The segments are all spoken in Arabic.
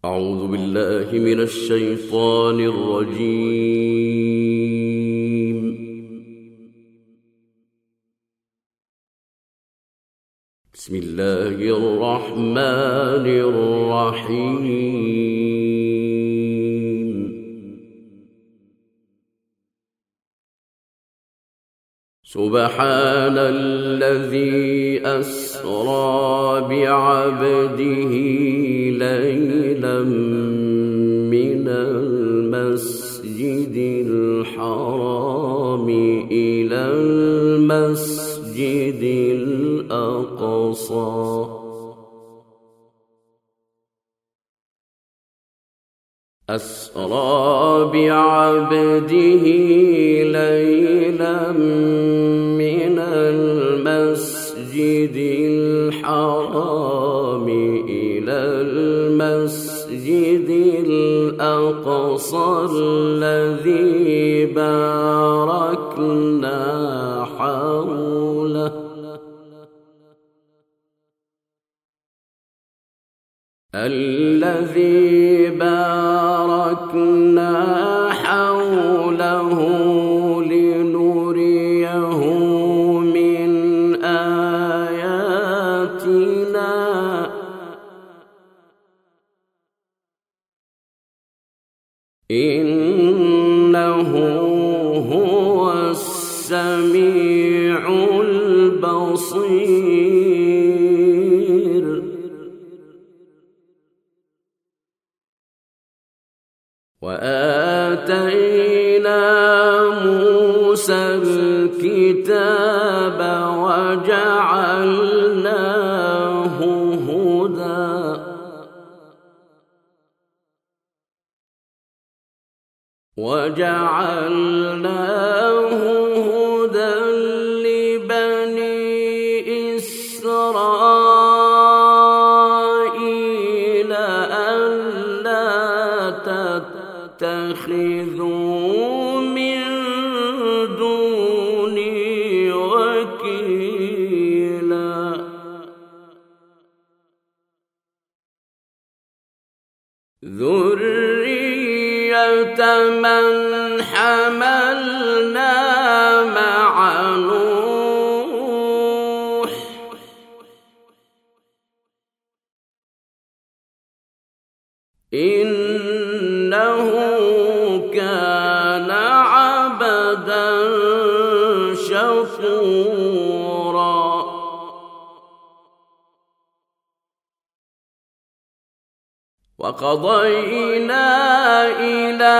أعوذ بالله من الشيطان الرجيم. بسم الله الرحمن الرحيم. سبحان الذي أسرى بعبده ليلا من المسجد الحرام إلى المسجد الأقصى أسرى بعبده ليلا من المسجد الحرام إلى المسجد الأقصى الذي باركنا حوله لنريه من آياتنا إنه هو السميع البصير. وآتينا موسى الكتاب وجعلناه هدى لبني إسرائيل ألا تتخذوا من دوني وكيلا ذرية من حملنا مع نوح إنه كان عبدا شكورا. وقضينا إلى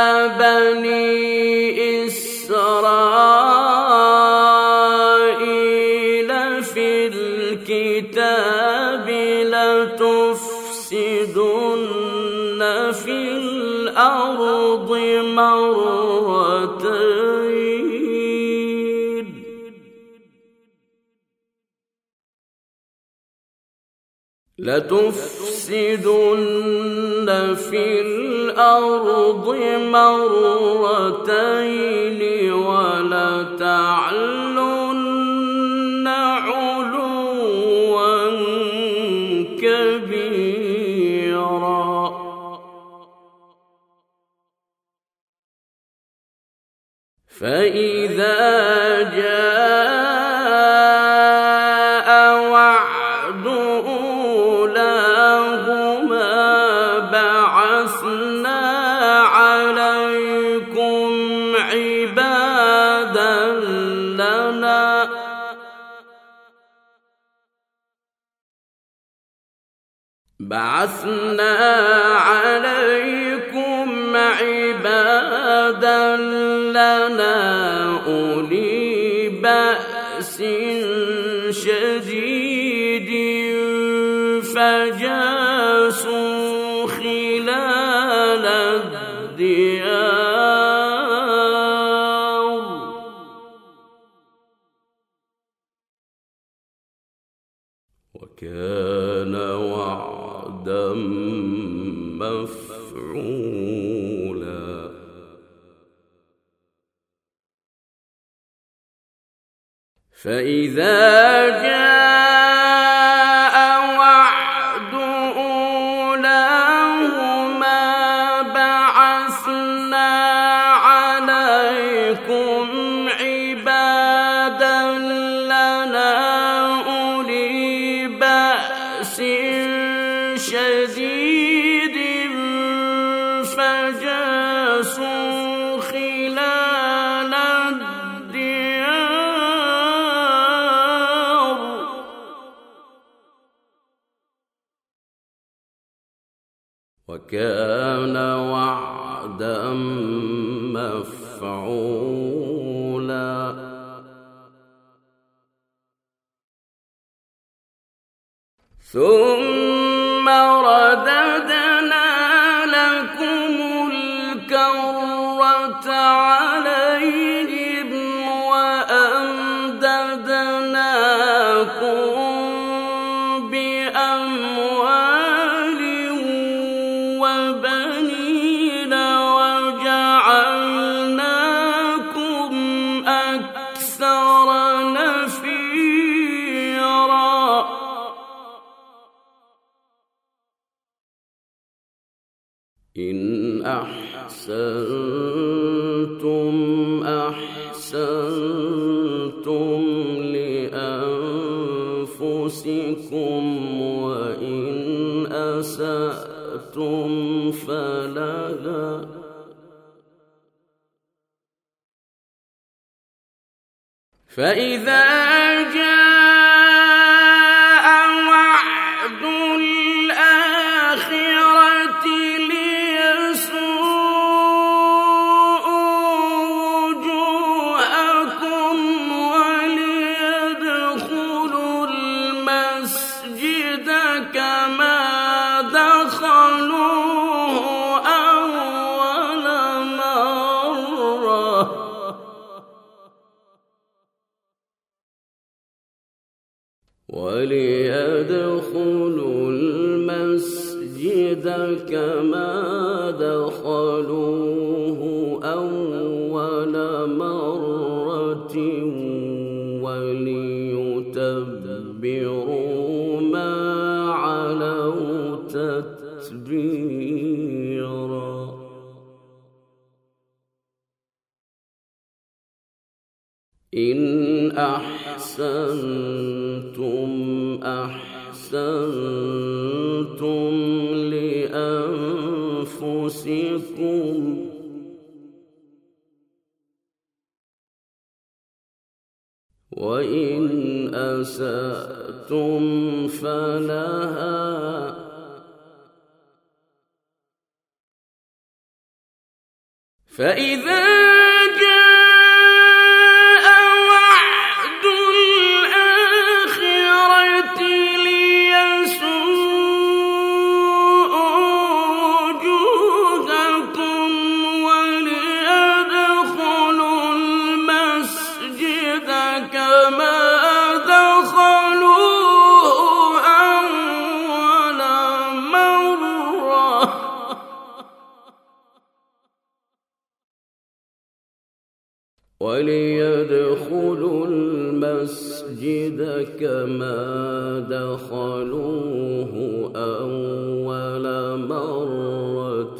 بني إسرائيل في الكتاب لتفسدن في الأرض مرتين ولتعلن علوا كبيرا. فإذا جاء وعد أولاهما بعثنا عليكم عبادا لنا أولي بأس شديد فجاسوا خلال الديار وكان وعدا مفعولا. فإذا جاء وعد أولاهما شديد فجاسوا خلال الديار وكان وعدا مفعولا ثم رددنا لكم الكرة عليهم وأمددناكم بأموال وبنين وجعلناكم أكثر نفيرا إن أحسنتم أحسنتم لأنفسكم وإن أسأتم فلها فإذا جاء وعد الآخرة وجوهكم وليدخلوا المسجد كما دخلوه أول مرة وليدخلوا المسجد كما دخلوه أول مرة وليتبروا ما علوا تتبيرا إن أحسنتم أحسنتم لأنفسكم وإن أسأتم فلها فإذا جاء وعد الآخرة ليسوءوا وجوهكم وليدخلوا المسجد كما دخلوه أول مرة وليدخلوا المسجد كما دخلوه أول مرة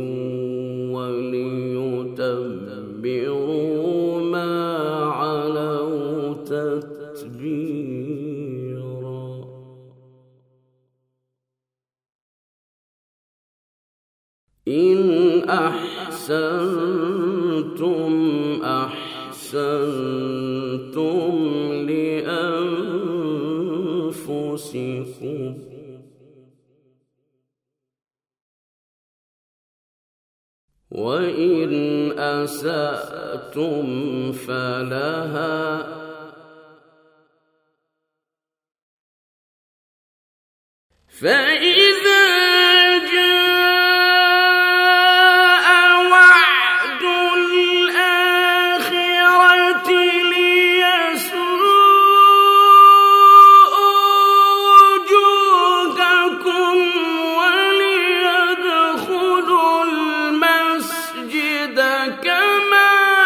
وليتبروا ما علوا تتبيرا إن أحسنتم أحسنتم لأنفسكم وإن أسأتم فلها فإذا جاء وعد الآخرة ليسوءوا وجوهكم وليدخلوا المسجد كما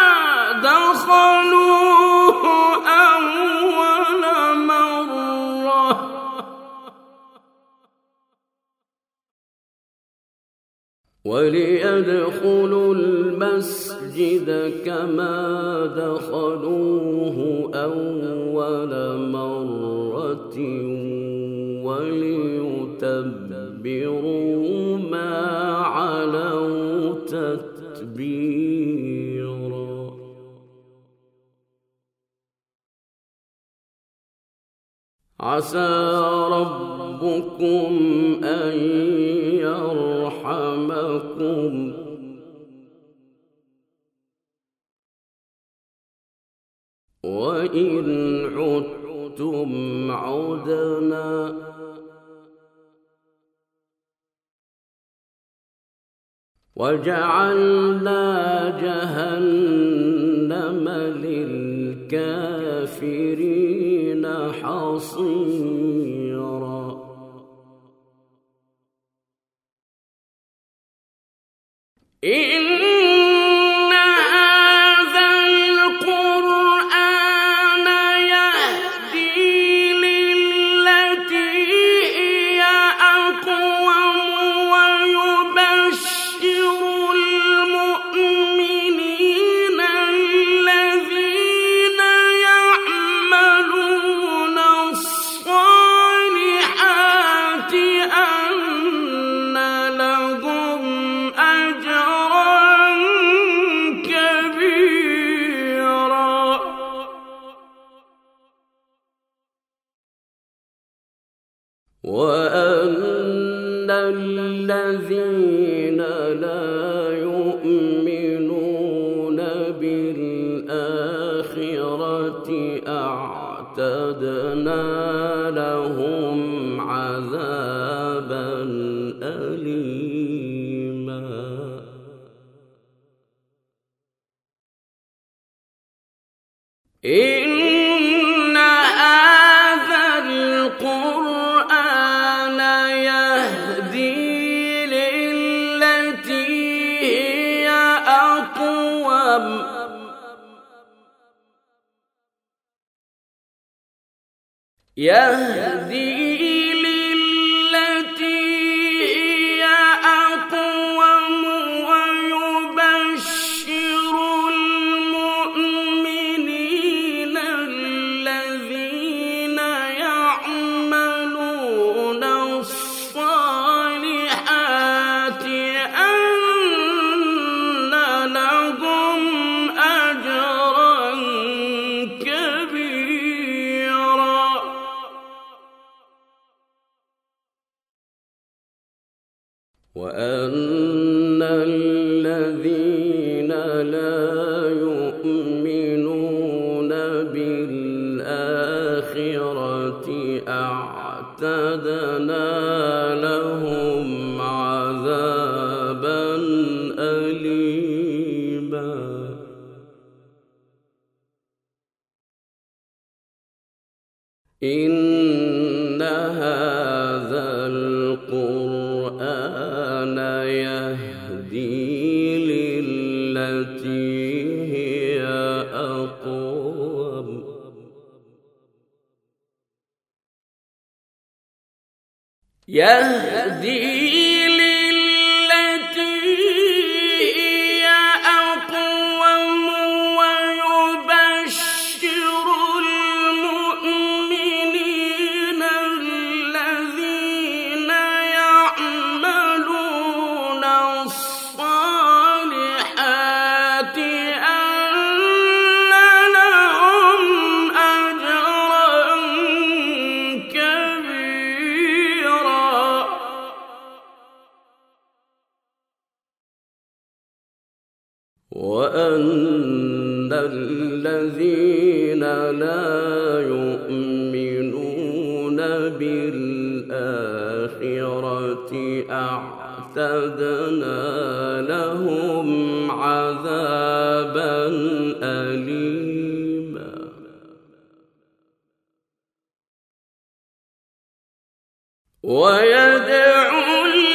دخلوه أول مرة وليدخلوا المسجد كما دخلوه أول مرة وليتبروا لِتُتَبِّرُوا مَا عَلَوْا تَتْبِيرًا عسى ربكم أن يرحمكم وإن عدتم عدنا وجعلنا جهنم للكافرين حصيرا وأن الذين لا يؤمنون بالآخرة أعتدنا لهم عذابا أليما إن هذا القرآن يهدي للتي هي أقوم ويبشر المؤمنين الذين يعملون الصالحات أن لهم أجرا كبيرا وأن الذين لا يؤمنون بالآخرة أعتدنا لهم عذابا أليما إن هذا القرآن يهدي للتي هي أقوم ويبشر المؤمنين الذين يعملون الصالحات أن لهم أجرا كبيرا وأن الذين لا يؤمنون بالآخرة أعتدنا لهم عذابا أليما ويدعو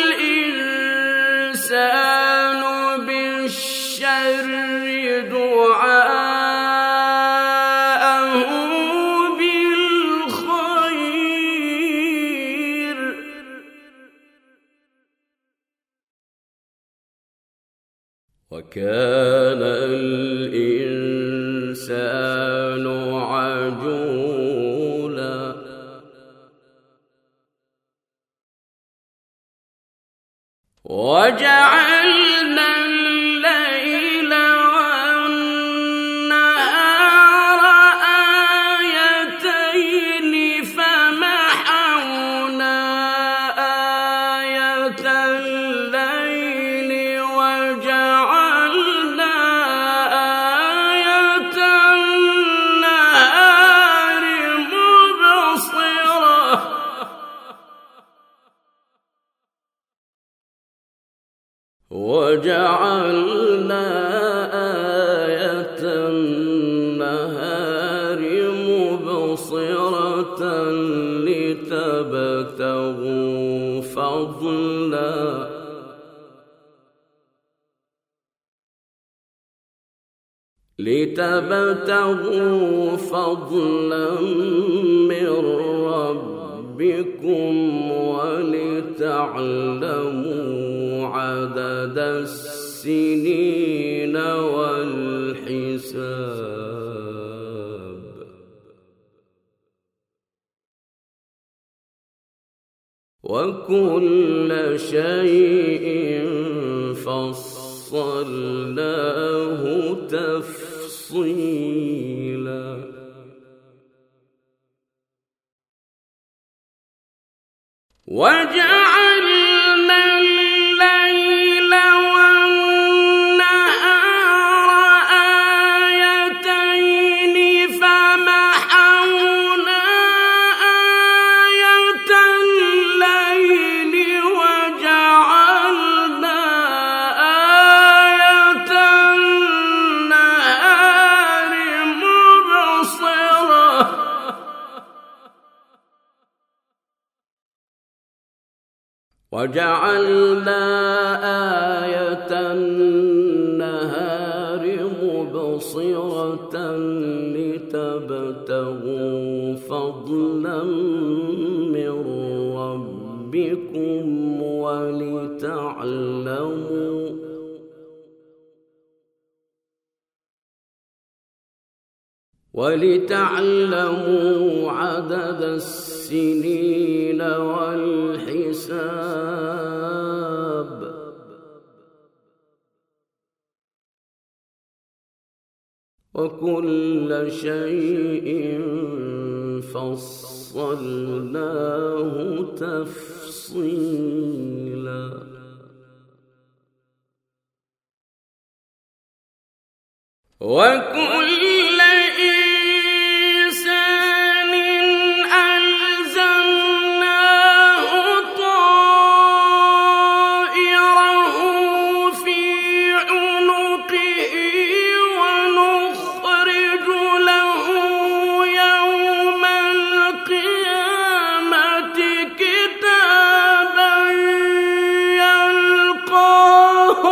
الإنسان بالشر دعاءه بالخير وكان الإنسان عجولا وجعلنا الليل والنهار آيتين فمحونا آية الليل وجعلنا آية النهار مبصرة وجعلنا آية النهار مبصرة لتبتغوا فضلا من ربكم ولتعلموا عدد السنين والحساب وكل شيء فصلناه تفصيلا وجعلنا الليل والنهار آيتين فمحونا آية الليل وجعلنا آية النهار مبصرة وجعلنا آية النهار مبصرة لتبتغوا فضلا من ربكم ولتعلموا عدد السنين والحساب وكل شيء فصلناه تفصيلا وكل إنسان ألزمناه طائره في عنقه ونخرج له يوم القيامة كتابا يلقاه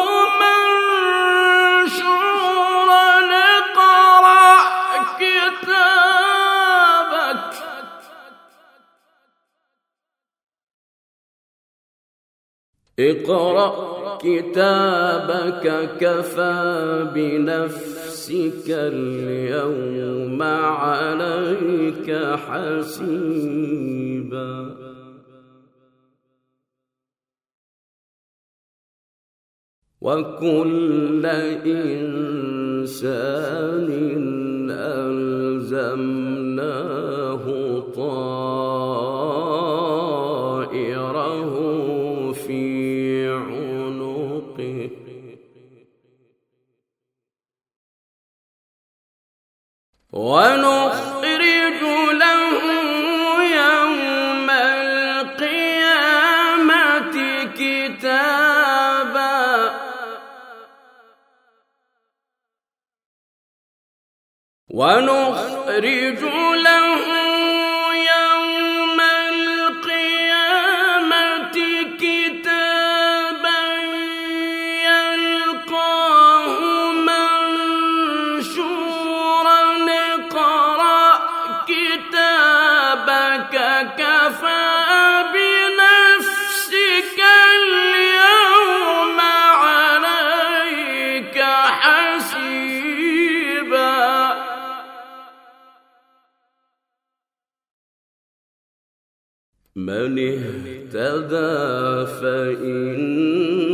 اقرأ كتابك كفى بنفسك اليوم عليك حسيبا وكل إنسان ألزمناه طائره في عنقه ونخرج له يوم القيامة كتابا ونخرج له يوم القيامة كتابا يلقاه منشورا اقرأ كتابك كفى بنفسك اليوم عليك حسيبا من اهتدى فإن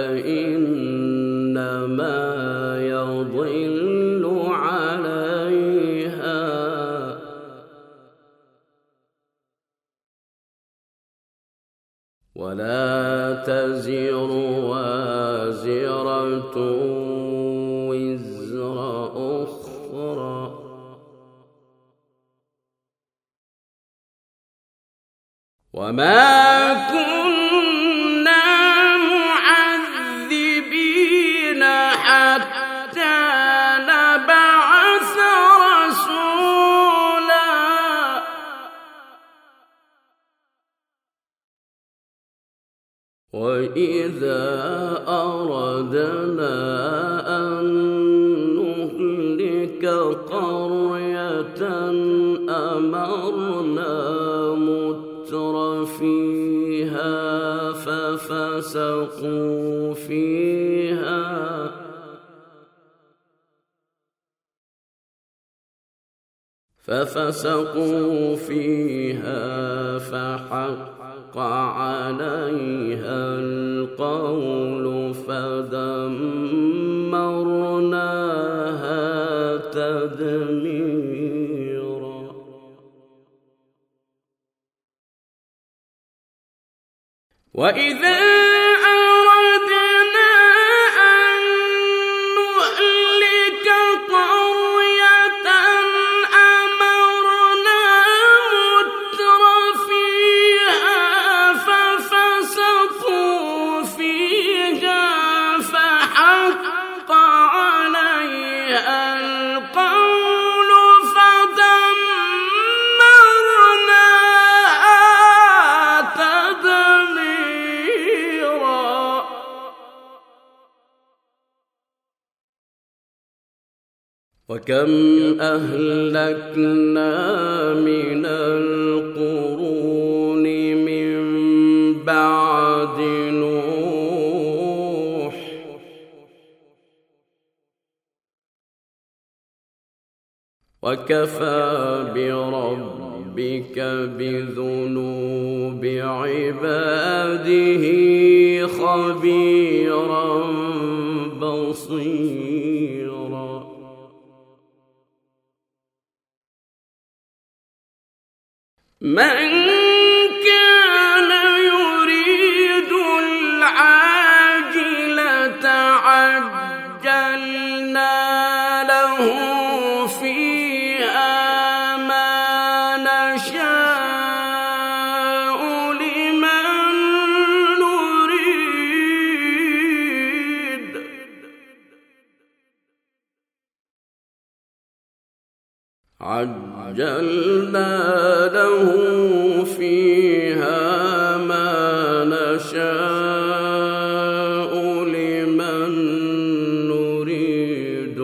فإنما يضل عليها ولا تزر وازرة وزر أخرى وما كنا معذبين حتى نبعث رسولا وإذا أردنا أن نهلك قرية أمرنا مترفيها ففسقوا فيها فحق عليها القول فدمرناها تدميرا وإذا أردنا أن نهلك قرية أمرنا مترفيها ففسقوا فيها فحق عليها القول فدمرناها تدميرا وكم أهلكنا من القرون من بعد نوح وكفى بربك بذنوب عباده خبيرا بصيرا من كان يريد العاجلة عجلنا له فيها ما نشاء لمن نريد عجلنا له فيها ما نشاء لمن نريد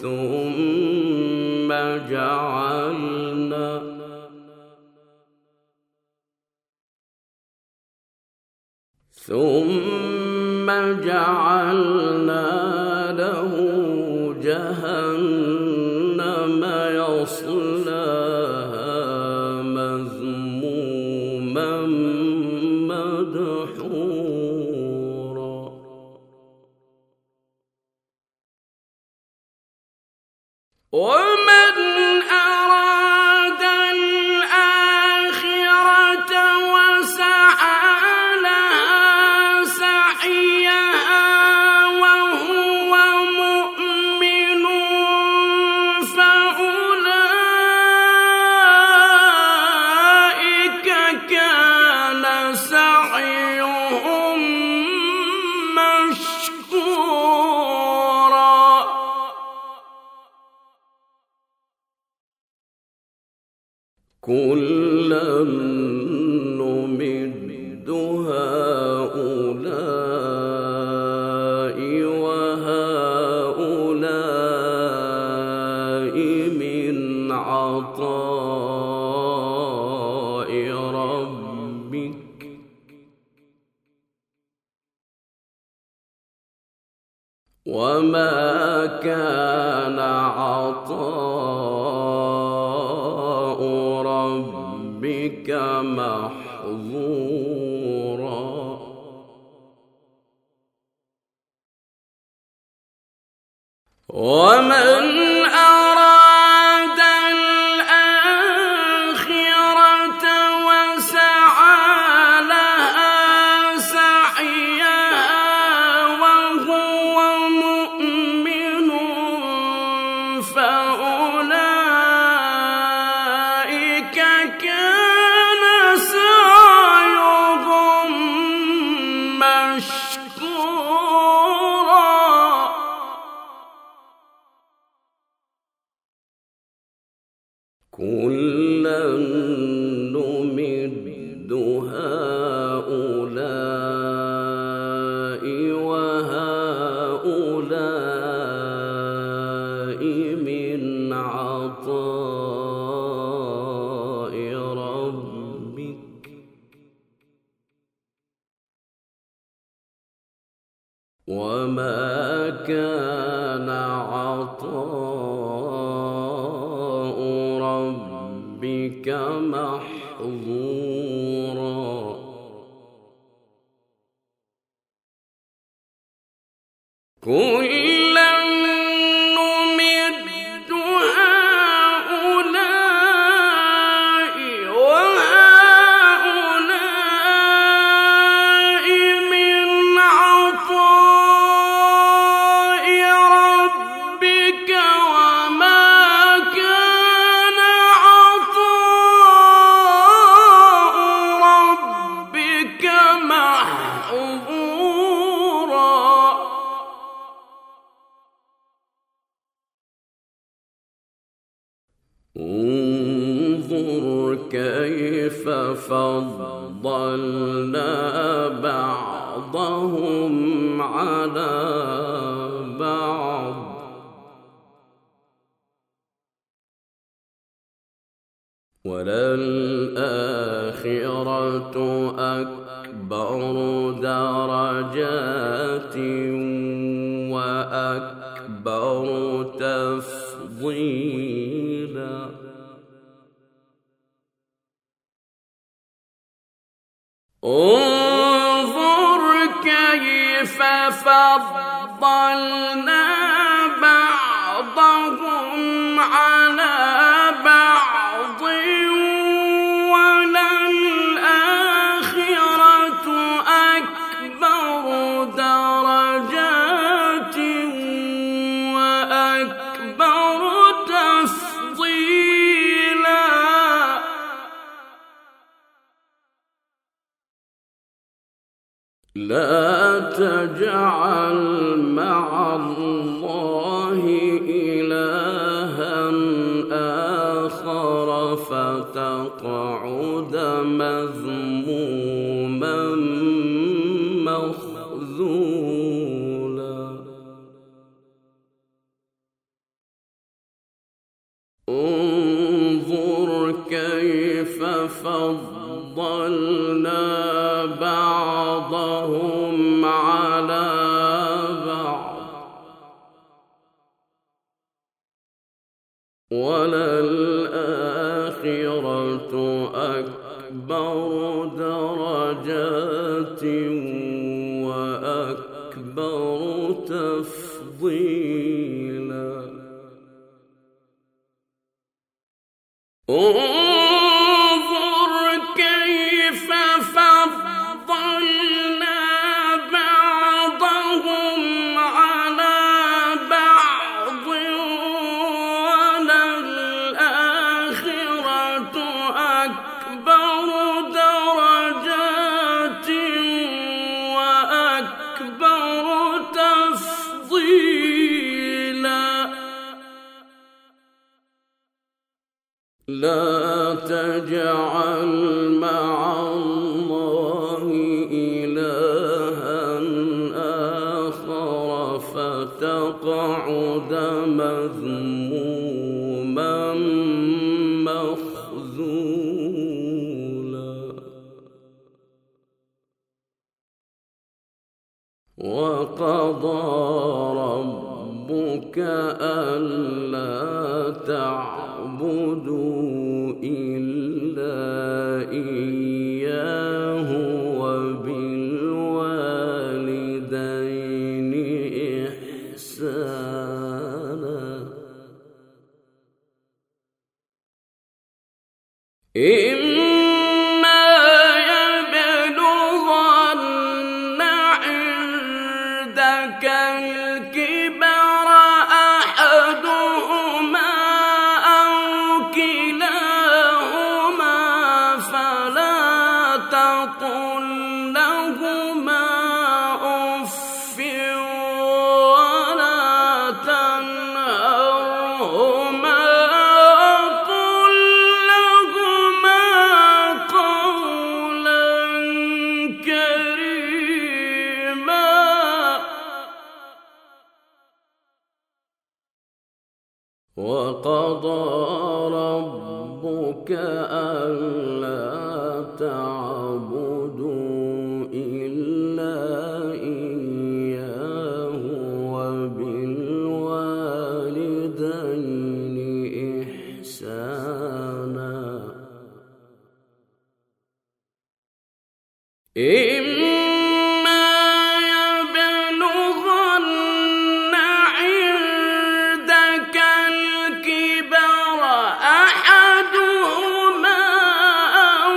ثم جعلنا له جهنم يصلاها مذموما مدحورا ومن أراد الآخرة وسعى لها سعيها وهو مؤمن فأولئك كان سعيهم مشكورا كلا نمد هؤلاء وهؤلاء من عطاء ربك وما كان عطاء ربك محظورا ومن أراد الآخرة وسعى لها سعيها وهو مؤمن فأولئك كان سعيهم مشكورا كلا نمد هؤلاء وهؤلاء من عطاء ربك وما كان عطاء ربك محظورا كلا نمد هؤلاء وهؤلاء من عطاء ربك وما كان عطاء ربك محظورا انظر كيف فضلنا بعضهم على بعض وللآخرة أكبر درجات وأكبر تفضيلا انظر كيف فضلنا بعضهم على بعض وللآخرة أكبر درجات وأكبر تفضيلا لا تجعل مع الله إلها آخر فتقعد مذموما مخذولا انظر كيف فضلنا بعضهم على بعض وللآخرة أكبر درجات وأكبر تفضيلا انظر كيف فضلنا بعضهم على بعض وللآخرة أكبر درجات وأكبر تفضيلا لا تجعل مع الله إلها آخر فتقعد مذموما مخذولا وقضى ربك ألا تعبدوا إلا إياه وبالوالدين إحسانا الكبر أحدهما أو كلاهما فلا تقل لهما أف ولا تنهرهما وقل لهما قولا كريما. وقضى ربك ألا تعبدوا إلا إياه وبالوالدين إحسانا. إما يبلغن عندك الكبر أحدهما أو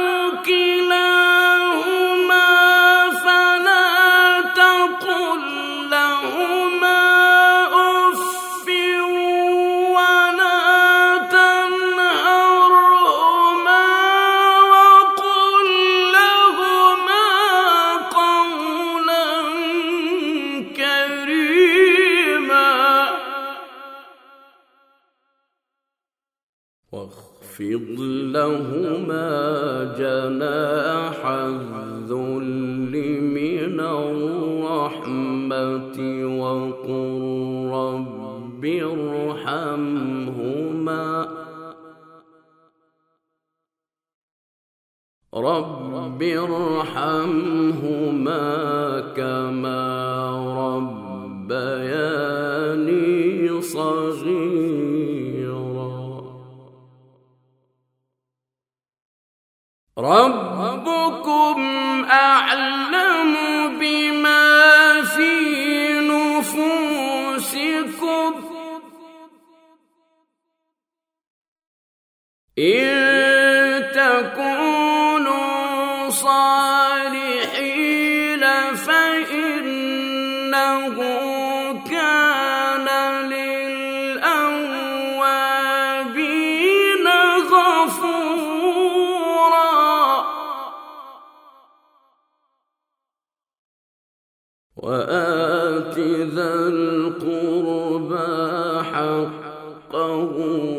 كلاهما فلا تقل لهما أف ولا تنهرهما وقل لهما قولا كريما. واخفض لهما جناح الذل من الرحمة وقل رب ارحمهما كما ربياني صغيرا. ربكم أعلم بما في نفوسكم إن تكونوا صالحين فإنه كان للأوابين غفورا. وآت ذا القربى حقه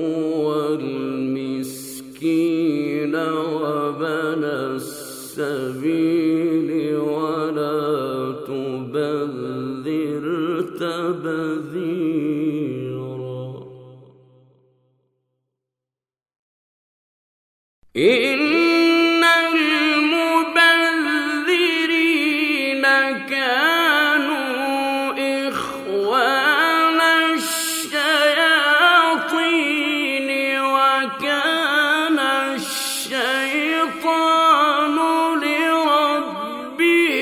والمسكين وابن السبيل ولا تبذر تبذيرا. إن المبذرين كانوا إخوان الشياطين وكان الشيطان لربه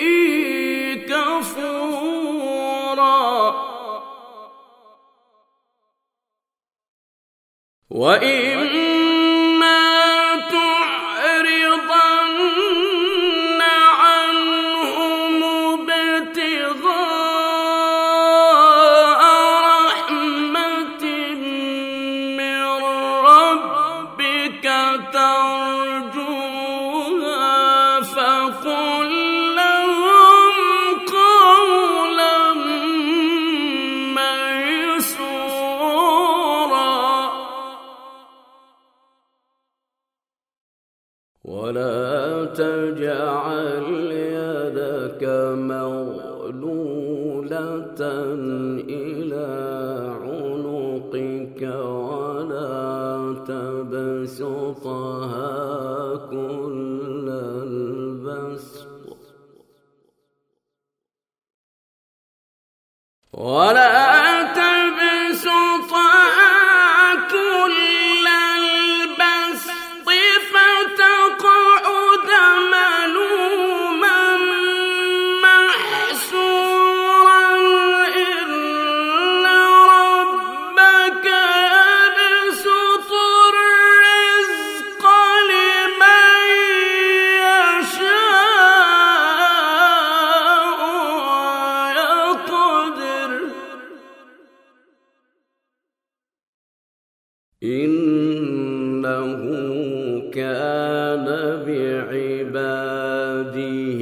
كفورا. وإما تعرضن عنهم ابتغاء رحمة من ربك ترجوها فقل لهم قولا ميسورا. ولا تجعل يدك مغلولة إلى عنقك ولا تبسطها كل البسط فتقعد ملوما محسورا. إن ربك يبسط الرزق لمن يشاء ويقدر إنه كان بعباده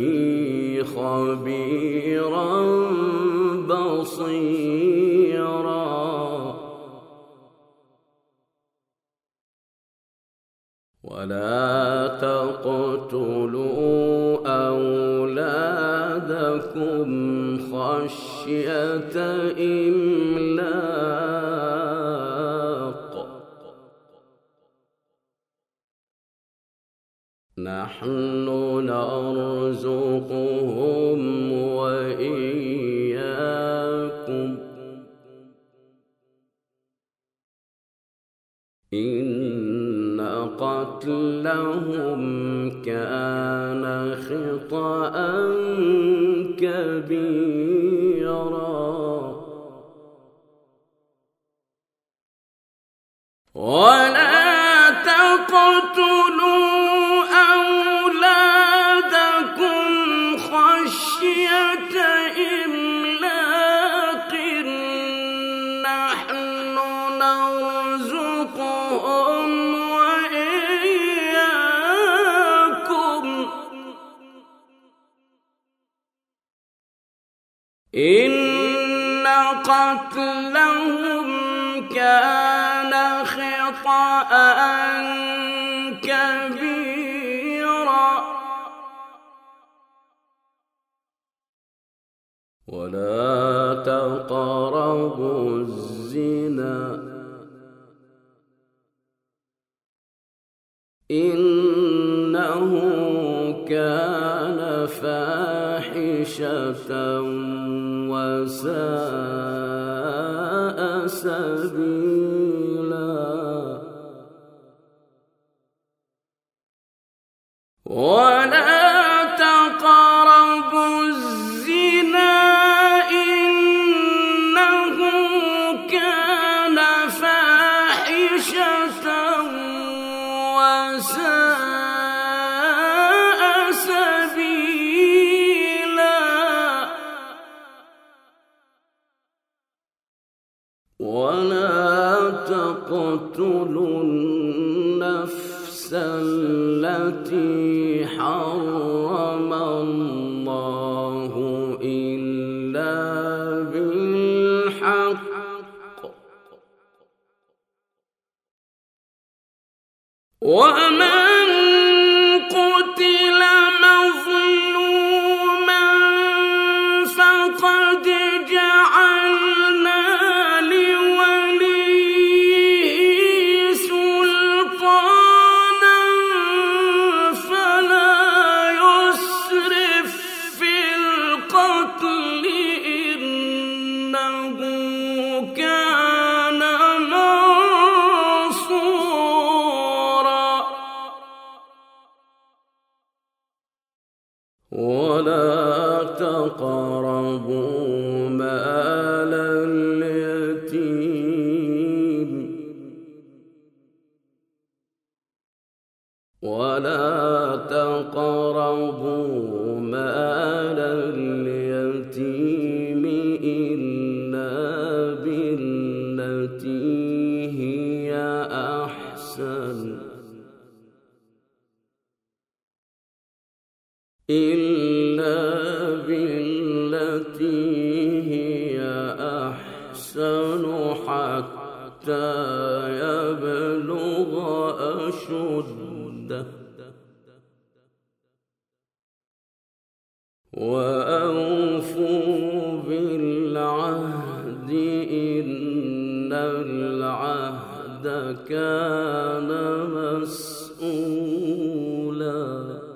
خبيرا بصيرا ولا تقتلوا أولادكم خشية إملاق نحن نرزقهم وإياكم إن قتلهم كان خطأ كبيرا ولا تقتلوا أولادكم خشية إملاق نحن نرزقهم وإياكم إن قتلهم كان خطأ كبيرا ولا تقربوا الزنا إنه كان فاحشة وساء سبيلا ولا تقربوا الزنا إنه كان فاحشة وساء سبيلا ولا تقتلوا النفس التي حرم الله إلا بالحق ومن قتل مظلوما فقد جعلنا لوليه سلطانا فلا يسرف في القتل إنه كان منصورا ولا تقربوا مال اليتيم ولا تقربوا مال اليتيم إلا بالتي هي أحسن إلا بالتي هي أحسن حتى يبلغ أشده وأوفوا بالعهد إن العهد كان مسؤولا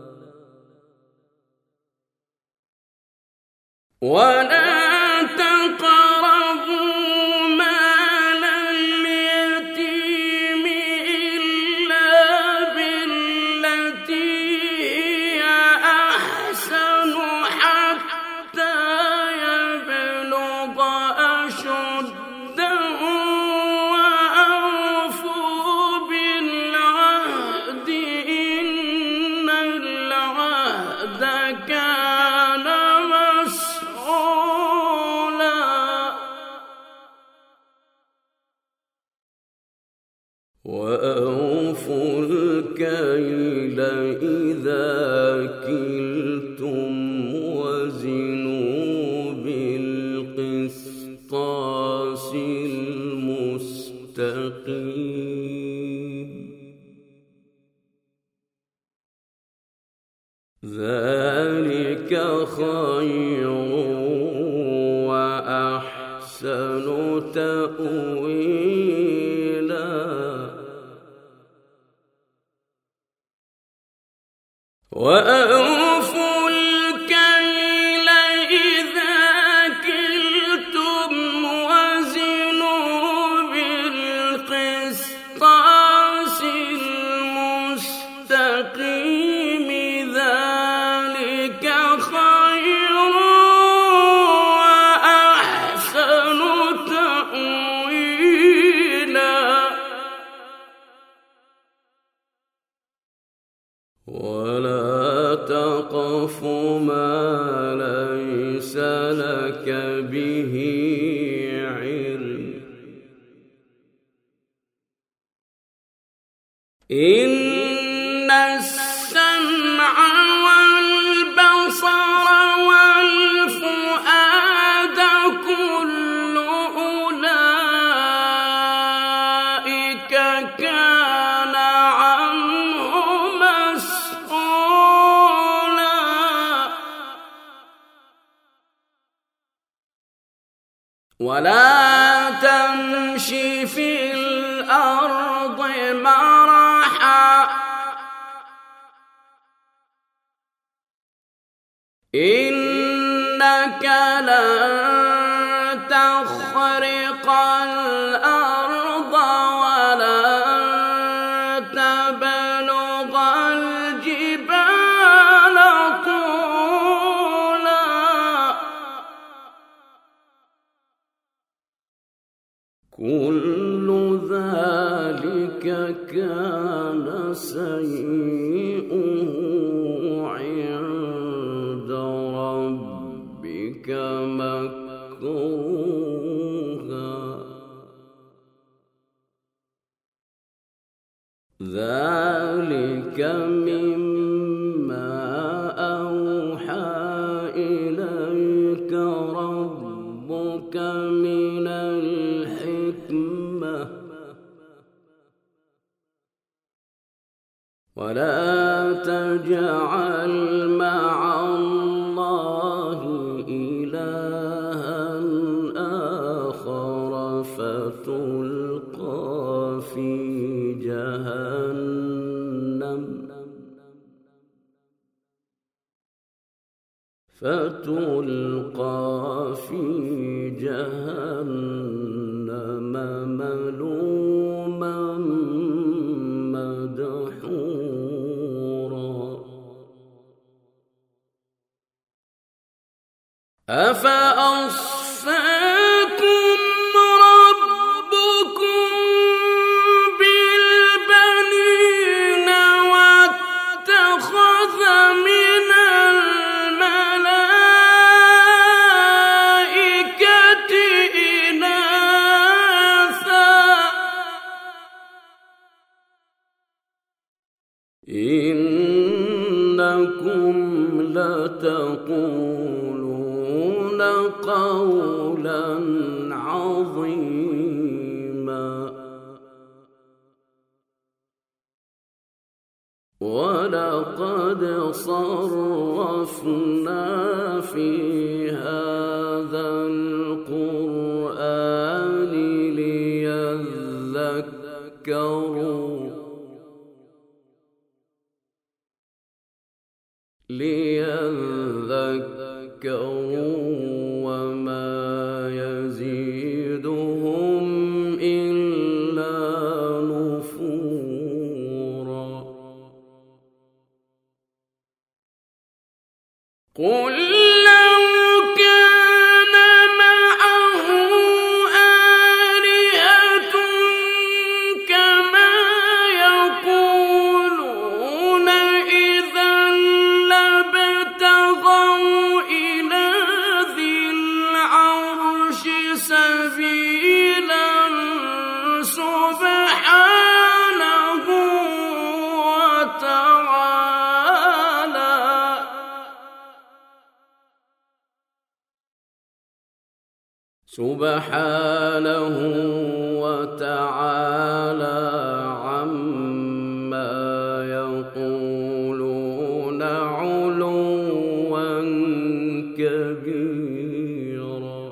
ولا تقربوا مال اليتيم إلا بالتي هي أحسن حتى يبلغ أشده وأوفوا بالعهد إن العهد كان مسؤولا وأوفوا الكيل إذا كلتم وزنوا بالقسطاس المستقيم ذلك خير وأحسن تأويلا وأوفوا الكيل إذا كلتم وزنوا بالقسطاس المستقيم ذلك خير وأحسن تأويلا ولا تقف ما ليس لك به علم إن السمع والبصر والفؤاد كل أولئك كان عنه مسؤولا ولا تمش في الأرض مرحا إنك لن تخرق الأرض ولن تبلغ الجبال طولا كل ذلك كان سيئه عند ربك مكروها ذلك مما أوحى إليك ربك من الحكمة ولا تجعل مع الله إلها آخر فتلقى في جهنم ملوما مدحورا أفأصفاكم ربكم بالبنين واتخذ من الملائكة إناثا إنكم لتقولون قولا عظيما ولقد صرفنا في هذا القرآن ليذكروا وما يزيدهم إلا نفورا قل لو كان معه آلهة كما يقولون إذا لابتغوا إلى ذي العرش سبيلا سبحانه سبحانه وتعالى عما يقولون علوا كبيرا.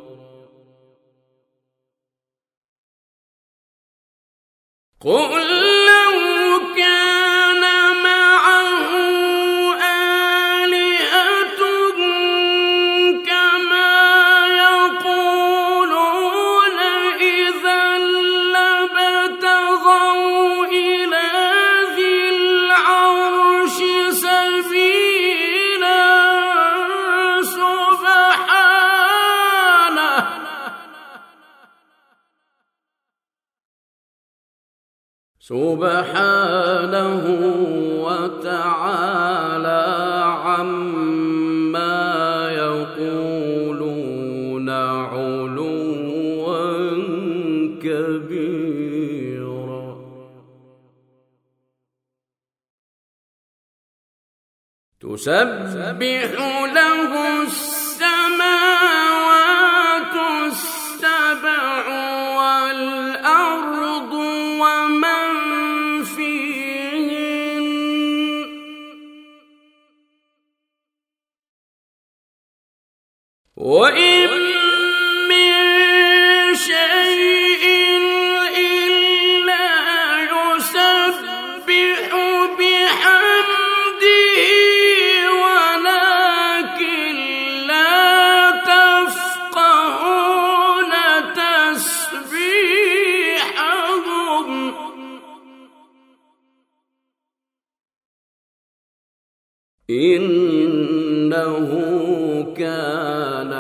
قل لو كان معه آلهة كما يقولون إذا لابتغوا إلى ذي العرش سبيلا. سبحانه وتعالى عما يقولون علوا كبيرا. تسبح له السماوات السبع والأرض ومن فيهن وإن من شيء إلا يسبح بحمده ولكن لا تفقهون تسبيحهم إنه كان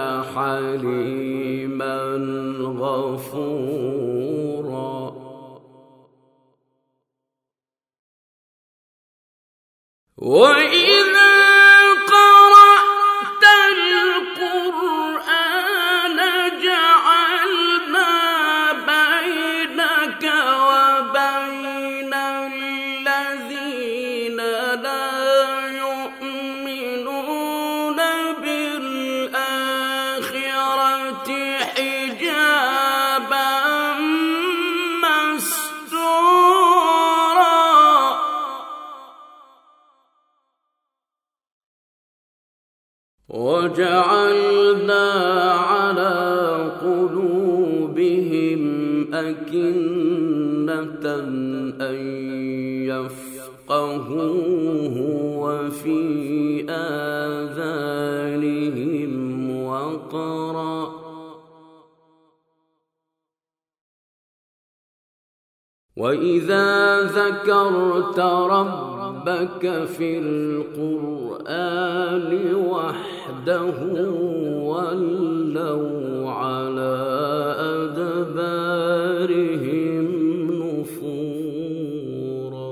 حليما غفورا. وإذا قرأت القرآن جعلنا بينك وبين الذين لا يؤمنون بالآخرة حجابا مستورا. وجعلنا على قلوبهم أكنة أن يفقهوه وفي آذانهم وقرا وإذا ذكرت ربك في القرآن وحده ولوا على أدبارهم نفورا.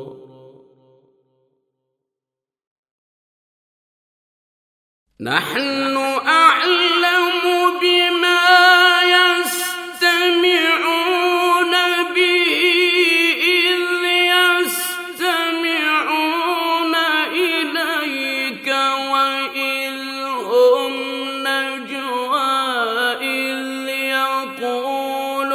نحن أعلم بما يستمعون به إذ يستمعون إليك وإذ هم نجوى إذ يقول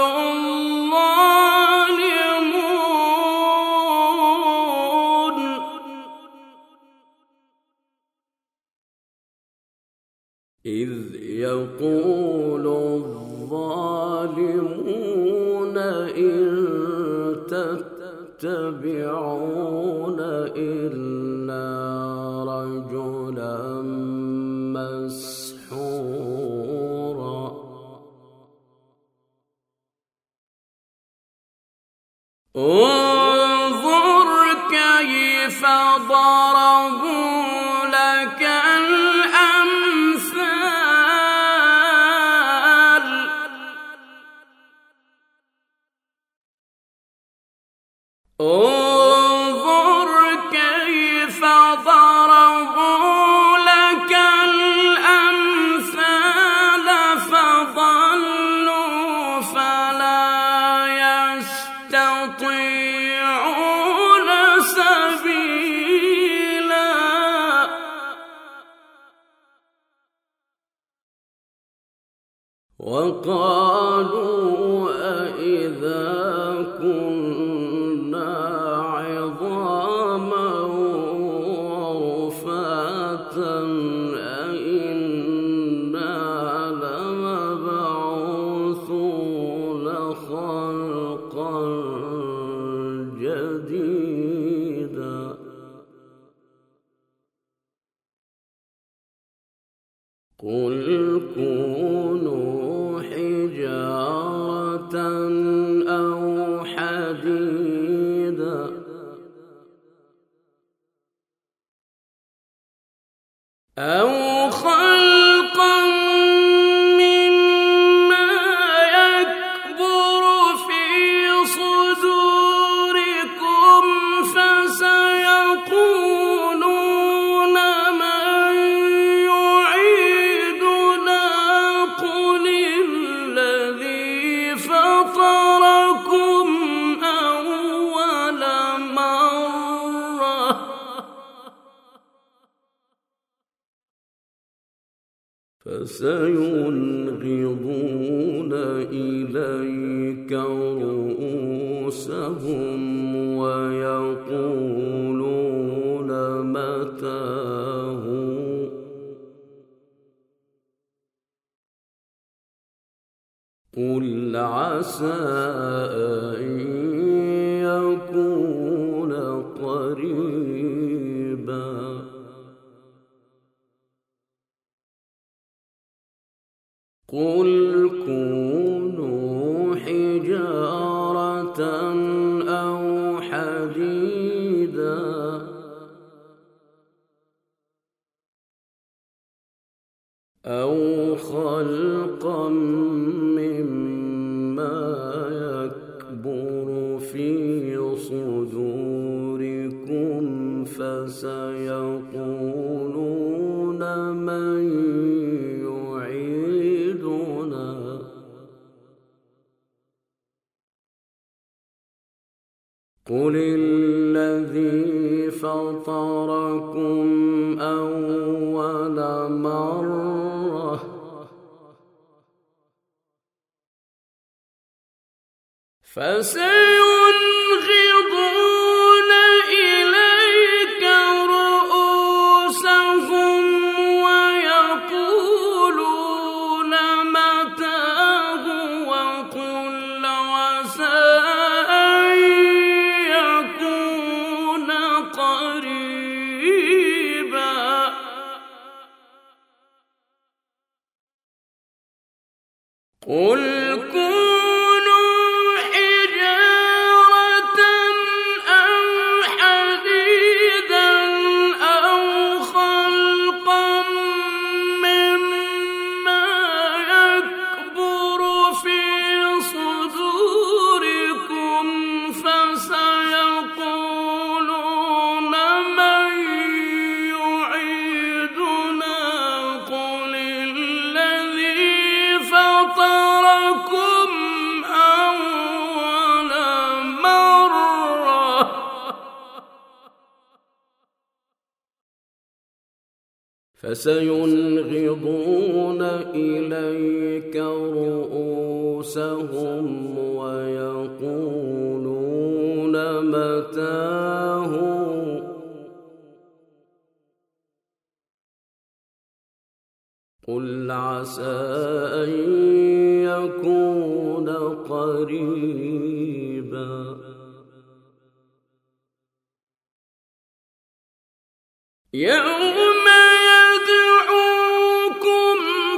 الظالمون إن تتبعون إلا رجلا مسحورا. انظر كيف ضربوا لك الأمثال انظر كيف ضربوا لك الأمثال فضلوا فلا يستطيعون سبيلا. وقالوا أو حديدا أو خلقا مما يكبر في صدوركم فسيقولون من يعيدنا قل الذي فطركم أول مرة فسينغضون إليك رؤوسهم ويقولون متاه قل عسى أن يكون قريبا قل كونوا حجارة أو حديدا أو خلقا مما يكبر في صدوركم فسيقولون من قل الذي فطركم أول مرة فسينغضون إليك رؤوسهم ويقولون متاه وقل عسى قل كونوا حجارة أو حديدا أو خلقا مما يكبر في صدوركم فسيقولون من يعيدنا قل الذي فطركم أول مرة فسينغضون إليك رؤوسهم ويقولون متاه قل عسى أن يكون قريبا يوم يدعوكم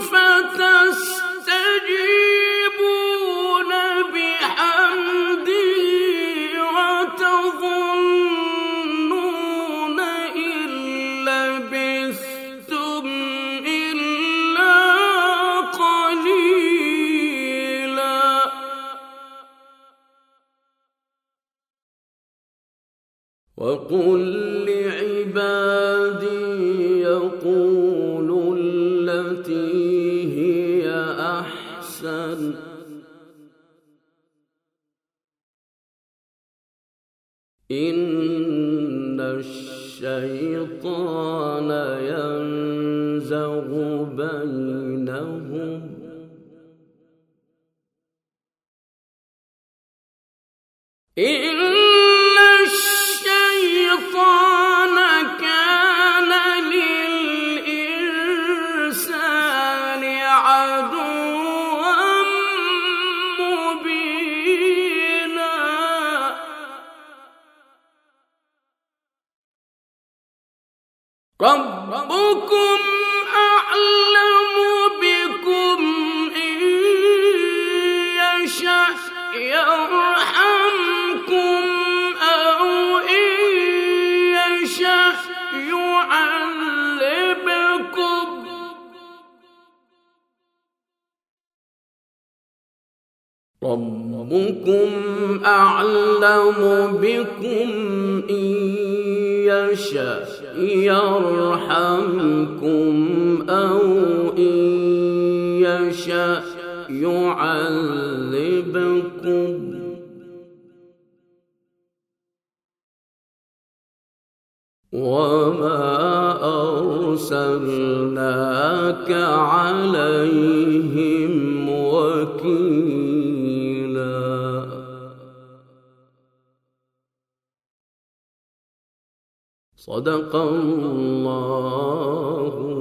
فتستجيبون بحمده وتظنون إن لبثتم إلا قليلا وقل لعبادي يقولوا التي هي أحسن إن الشيطان ينزغ بينهم إن الشيطان كان للإنسان عدوا مبينا ربكم أعلم بكم إن يشاء يرحمكم أو إن يشأ يعذبكم ربكم أعلم بكم إن يشأ يرحمكم أو إن يشأ يعذبكم وما أرسلناك عليهم وكيلا. صدق الله